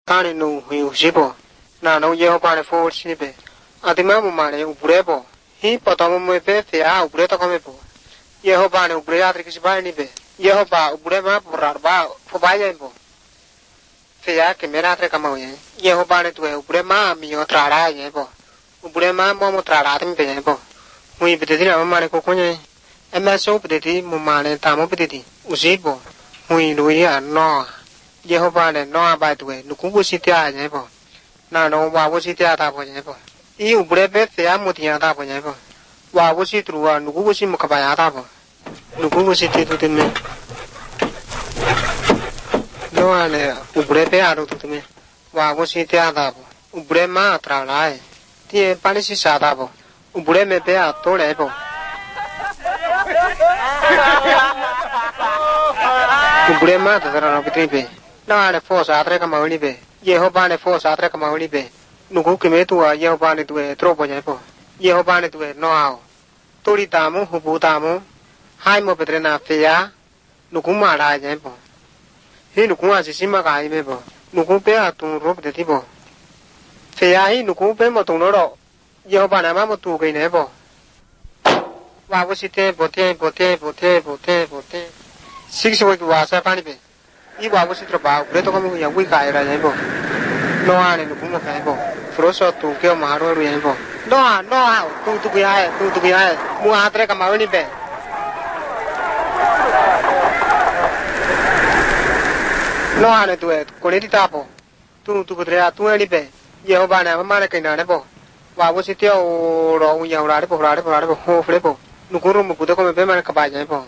tani no hu jibo na no ye ba ne for shibe adima mo mane ubure bo hi potom mo pe fe a ubure to kome bo ye ba ne ubure atri kisi ba ni be ye ba ubure ma porar ba fo ba ye bo fe a ke mera tre kama ye ba ne tu ubure ma mi o tra ra ye bo ubure ma mo tra ra te be ye bo hui be de na ma ne ko ko ye MSO be de mo mane ta mo be de ujibo hui lo ya no ye ba ne no ba tu nu ku bu si tia ye bo na no wa bu si tia ta bo ye bo I ubure pe fe a mo tia ta bo ye bo wa bu si tru wa nu ku bu si mo ka ba ya ta bo nu ku bu si ti tu te me no ane ubure pe a ro tu te me wa bu si tia ta bo ubure ma tra la e ti pa ni si sa ta bo ubure me pe a to le bo ubure ma ta ra no pe pe na ane fo sa tre ka ma ni pe ye ba ne fo sa tre ka ma ni pe nu ku ke me tu a ye ba ne tu e tro bo ye bo ye ba ne tu e no a to ri ta mo hu bu ta mo hai mo pe tre na fe ya nu ku ma la ye bo hi nu ku a si ma ka ye me bo nu ku pe a tu ro pe ti bo fe ya hi nu ku pe mo tu no ro ye ba na ma mo tu ke ne bo wa wo si te bo te bo te bo te bo te bo te six wo wa sa pa ni pe I wa wo si tro ba bre to ko mo ya wi ka ra ye bo no ane nu ku mo ka ye bo fro so tu ke ma ro ru ye bo no a tu ya mu a tre ka ma ni pe no ane tu e ko ni ta bo tu ko tre a tu ni pe ye ba na ma ne ke na ne bo wa wo si te o ro u ya ra de bo ho fre bo nu ku ro mo ku de ko me pe ma ka ba ye bo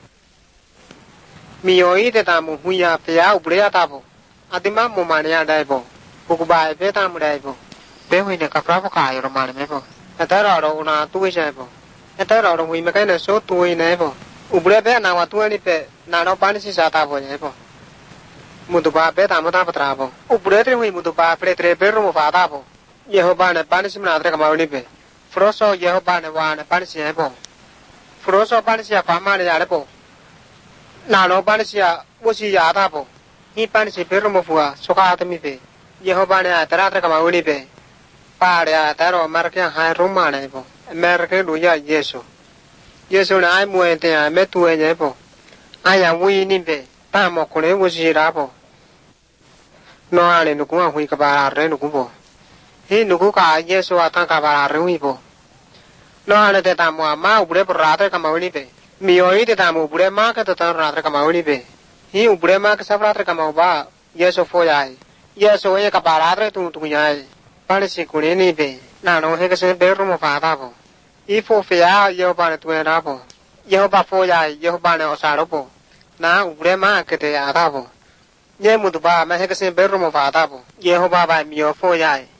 mi yo I te ta mo hu ya pe ya u bre ya ta bo adima mo ma ne ya dai bo ko ku ba e pe ta mo dai bo pe hui ne ka pra bo ka yo ma ne me bo ta ra ro na tu we sai bo ta ra ro wi me kai ne so tu we ne bo u bre pe na wa tu ni pe na no pa ni si sa ta bo ye bo mu tu ba pe ta mo ta pa tra bo u bre tre hui mu tu ba pre tre pe ro mo fa ta bo ye ho ba ne pa ni si na tre ka ma ni pe fro so ye ho ba ne wa ne pa ni si ye bo fro so pa ni si ya pa ma ne ya le bo na no pa ni si ya wo si ya ta bo ni pa ni si pe ro mo fu a so ka ta mi pe ye ho ba ne a ta ra tre ka ma ni pe pa ya ta ro ma ke ha ro ma ne bo America lu ya yeso na ai mo te a me tu e ne bo ai ya wi ni pe pa mo ko le wo si ra bo no ale nu ku a hui ka ba re nu ku bo hi nu ku ka yeso a ta ka ba re wi bo no ale te ta mo ma u bre pro ra tre ka ma ni pe mi o I te ta mo bre ma ka ta ra tre ka ma ni pe hi u bre ma ka sa ra tre ka ma ba yeso fo ya yeso e ka ba ra tre tu ya pa ni si ku ni pe na no he ka se be ro mo fa ta bo I fo fe ya ye ba ne tu e ra bo ye ba fo ya ye ba ne o sa ro bo na u bre ma ka te ya ta bo ye mu tu ba ma he ka se be ro mo fa ta bo ye ba mi o fo ya